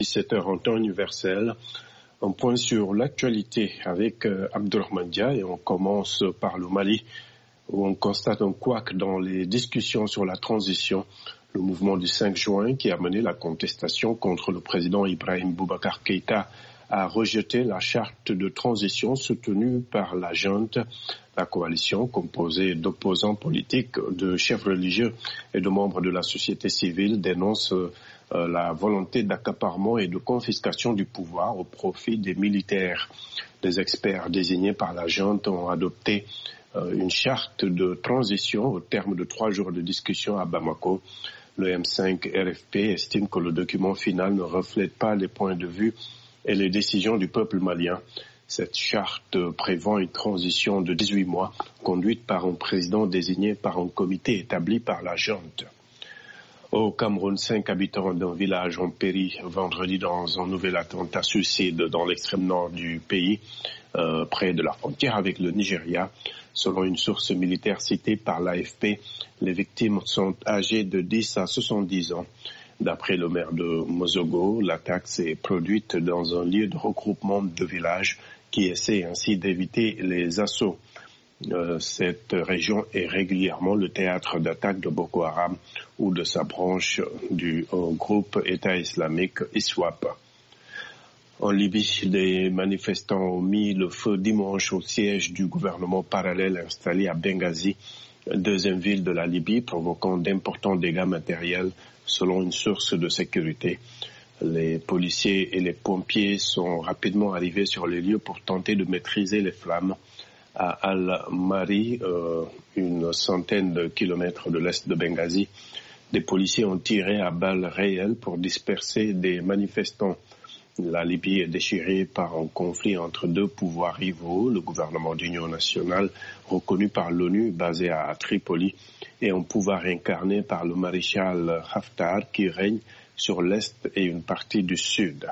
17h en temps universel. Un point sur l'actualité avec Abdourahmane Dia et on commence par le Mali où on constate un couac dans les discussions sur la transition. Le mouvement du 5 juin qui a mené la contestation contre le président Ibrahim Boubacar Keïta a rejeté la charte de transition soutenue par la junte. La coalition, composée d'opposants politiques, de chefs religieux et de membres de la société civile, dénonce la volonté d'accaparement et de confiscation du pouvoir au profit des militaires. Des experts désignés par la junte ont adopté une charte de transition au terme de 3 jours de discussion à Bamako. Le M5 RFP estime que le document final ne reflète pas les points de vue et les décisions du peuple malien. Cette charte prévoit une transition de 18 mois conduite par un président désigné par un comité établi par la junte. Au Cameroun, 5 habitants d'un village ont péri vendredi dans un nouvel attentat suicide dans l'extrême nord du pays, près de la frontière avec le Nigeria. Selon une source militaire citée par l'AFP, les victimes sont âgées de 10 à 70 ans. D'après le maire de Mozogo, l'attaque s'est produite dans un lieu de regroupement de villages qui essaie ainsi d'éviter les assauts. Cette région est régulièrement le théâtre d'attaques de Boko Haram ou de sa branche du groupe État islamique ISWAP. En Libye, des manifestants ont mis le feu dimanche au siège du gouvernement parallèle installé à Benghazi, deuxième ville de la Libye, provoquant d'importants dégâts matériels selon une source de sécurité. Les policiers et les pompiers sont rapidement arrivés sur les lieux pour tenter de maîtriser les flammes. À Al-Mari, une centaine de kilomètres de l'est de Benghazi, des policiers ont tiré à balles réelles pour disperser des manifestants. La Libye est déchirée par un conflit entre deux pouvoirs rivaux, le gouvernement d'union nationale reconnu par l'ONU basé à Tripoli et un pouvoir incarné par le maréchal Haftar qui règne sur l'est et une partie du sud.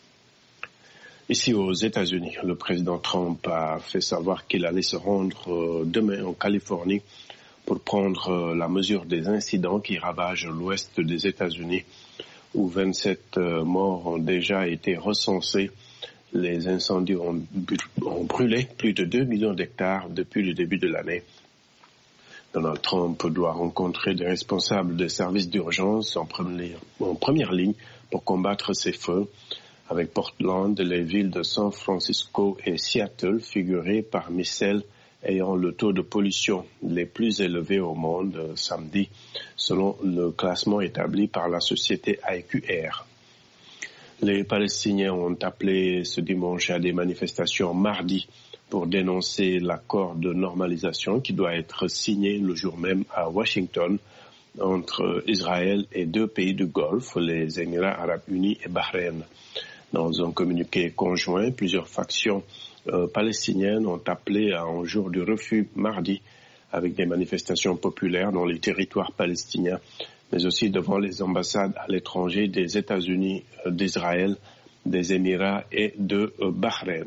Ici aux États-Unis, le président Trump a fait savoir qu'il allait se rendre demain en Californie pour prendre la mesure des incidents qui ravagent l'ouest des États-Unis, où 27 morts ont déjà été recensés. Les incendies ont brûlé plus de 2 millions d'hectares depuis le début de l'année. Donald Trump doit rencontrer des responsables des services d'urgence en première ligne pour combattre ces feux. Avec Portland, les villes de San Francisco et Seattle figuraient parmi celles ayant le taux de pollution les plus élevés au monde samedi, selon le classement établi par la société IQR. Les Palestiniens ont appelé ce dimanche à des manifestations mardi pour dénoncer l'accord de normalisation qui doit être signé le jour même à Washington entre Israël et 2 pays du Golfe, les Émirats arabes unis et Bahreïn. Dans un communiqué conjoint, plusieurs factions palestiniennes ont appelé à un jour du refus mardi avec des manifestations populaires dans les territoires palestiniens, mais aussi devant les ambassades à l'étranger des États-Unis, d'Israël, des Émirats et de Bahreïn.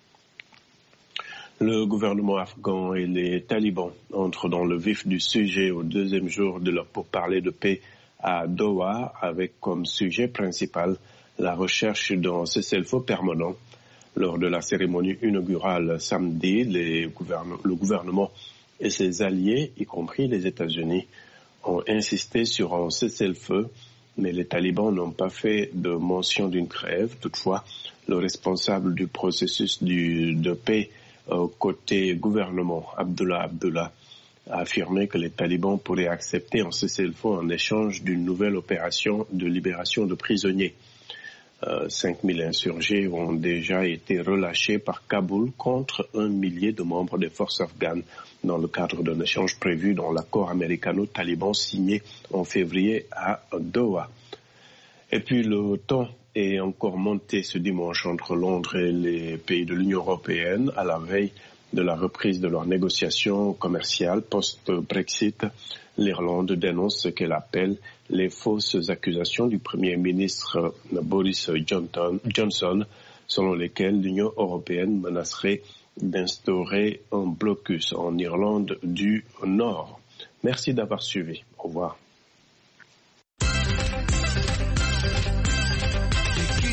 Le gouvernement afghan et les talibans entrent dans le vif du sujet au 2e jour de leur pourparlers de paix à Doha avec comme sujet principal la recherche d'un cessez-le-feu permanent. Lors de la cérémonie inaugurale samedi, le gouvernement et ses alliés, y compris les États-Unis, ont insisté sur un cessez-le-feu, mais les talibans n'ont pas fait de mention d'une trêve. Toutefois, le responsable du processus de paix côté gouvernement, Abdullah, a affirmé que les talibans pourraient accepter un cessez-le-feu en échange d'une nouvelle opération de libération de prisonniers. 5000 insurgés ont déjà été relâchés par Kaboul contre 1 millier de membres des forces afghanes dans le cadre d'un échange prévu dans l'accord américano-taliban signé en février à Doha. Et puis le temps est encore monté ce dimanche entre Londres et les pays de l'Union européenne à la veille de la reprise de leurs négociations commerciales post-Brexit. L'Irlande dénonce ce qu'elle appelle les fausses accusations du Premier ministre Boris Johnson, selon lesquelles l'Union européenne menacerait d'instaurer un blocus en Irlande du Nord. Merci d'avoir suivi. Au revoir.